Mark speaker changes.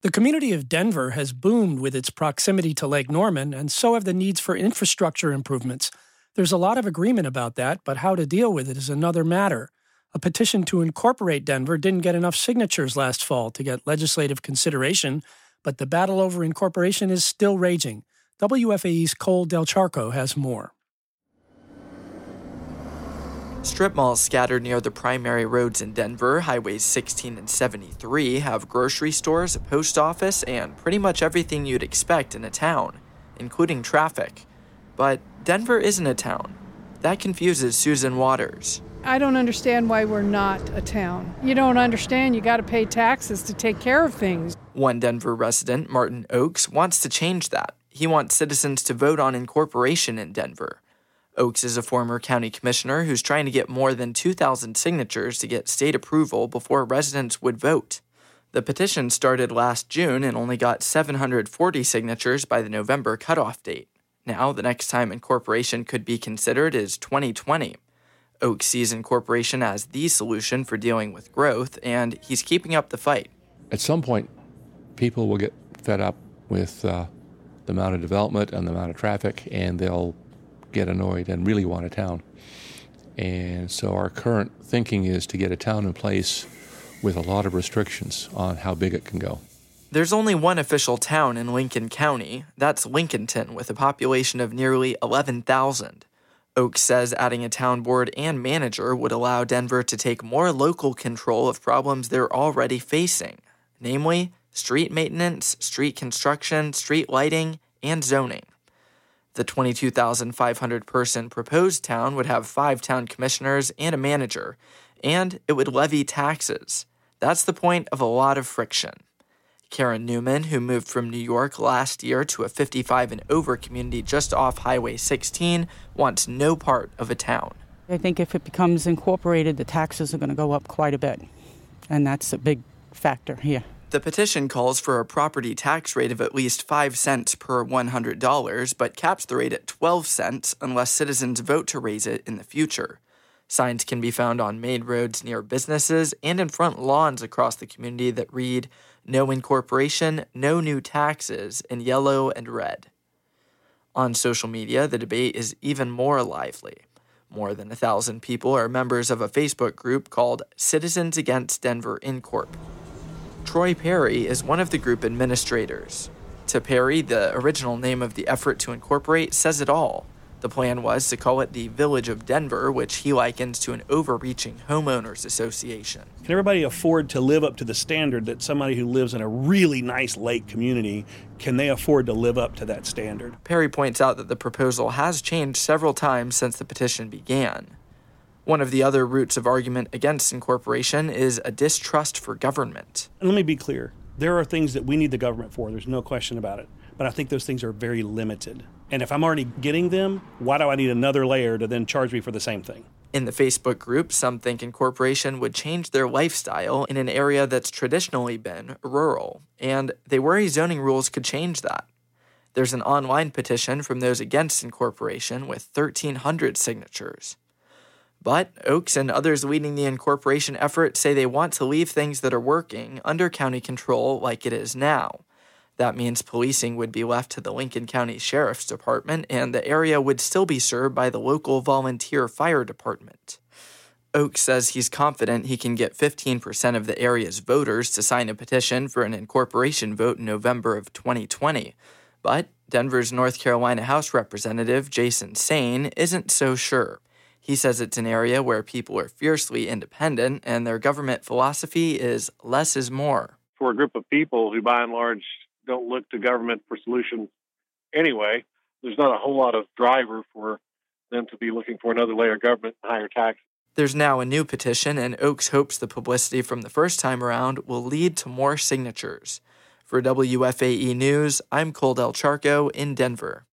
Speaker 1: The community of Denver has boomed with its proximity to Lake Norman, and so have the needs for infrastructure improvements. There's a lot of agreement about that, but how to deal with it is another matter. A petition to incorporate Denver didn't get enough signatures last fall to get legislative consideration, but the battle over incorporation is still raging. WFAE's Cole Del Charco has more.
Speaker 2: Strip malls scattered near the primary roads in Denver, Highways 16 and 73, have grocery stores, a post office, and pretty much everything you'd expect in a town, including traffic. But Denver isn't a town. That confuses Susan Waters.
Speaker 3: I don't understand why we're not a town. You don't understand you got to pay taxes to take care of things.
Speaker 2: One Denver resident, Martin Oakes, wants to change that. He wants citizens to vote on incorporation in Denver. Oakes is a former county commissioner who's trying to get more than 2,000 signatures to get state approval before residents would vote. The petition started last June and only got 740 signatures by the November cutoff date. Now, the next time incorporation could be considered is 2020. Oakes sees incorporation as the solution for dealing with growth, and he's keeping up the fight.
Speaker 4: At some point, people will get fed up with the amount of development and the amount of traffic, and they'll get annoyed and really want a town. And so our current thinking is to get a town in place with a lot of restrictions on how big it can go.
Speaker 2: There's only one official town in Lincoln County. That's Lincolnton, with a population of nearly 11,000. Oakes says adding a town board and manager would allow Denver to take more local control of problems they're already facing, namely street maintenance, street construction, street lighting, and zoning. The 22,500-person proposed town would have 5 town commissioners and a manager, and it would levy taxes. That's the point of a lot of friction. Karen Newman, who moved from New York last year to a 55 and over community just off Highway 16, wants no part of a town.
Speaker 5: I think if it becomes incorporated, the taxes are going to go up quite a bit, and that's a big factor here.
Speaker 2: The petition calls for a property tax rate of at least 5 cents per $100, but caps the rate at 12 cents unless citizens vote to raise it in the future. Signs can be found on main roads near businesses and in front lawns across the community that read, "No incorporation, no new taxes," in yellow and red. On social media, the debate is even more lively. More than 1,000 people are members of a Facebook group called Citizens Against Denver Incorp. Troy Perry is one of the group administrators. To Perry, the original name of the effort to incorporate says it all. The plan was to call it the Village of Denver, which he likens to an overreaching homeowners association.
Speaker 6: Can everybody afford to live up to the standard that somebody who lives in a really nice lake community, can they afford to live up to that standard?
Speaker 2: Perry points out that the proposal has changed several times since the petition began. One of the other roots of argument against incorporation is a distrust for government.
Speaker 6: And let me be clear. There are things that we need the government for. There's no question about it. But I think those things are very limited. And if I'm already getting them, why do I need another layer to then charge me for the same thing?
Speaker 2: In the Facebook group, some think incorporation would change their lifestyle in an area that's traditionally been rural, and they worry zoning rules could change that. There's an online petition from those against incorporation with 1,300 signatures. But Oakes and others leading the incorporation effort say they want to leave things that are working under county control like it is now. That means policing would be left to the Lincoln County Sheriff's Department, and the area would still be served by the local volunteer fire department. Oakes says he's confident he can get 15% of the area's voters to sign a petition for an incorporation vote in November of 2020. But Denver's North Carolina House Representative Jason Sain isn't so sure. He says it's an area where people are fiercely independent, and their government philosophy is less is more.
Speaker 7: For a group of people who, by and large, don't look to government for solutions anyway, there's not a whole lot of driver for them to be looking for another layer of government and higher taxes.
Speaker 2: There's now a new petition, and Oakes hopes the publicity from the first time around will lead to more signatures. For WFAE News, I'm Cole Del Charco in Denver.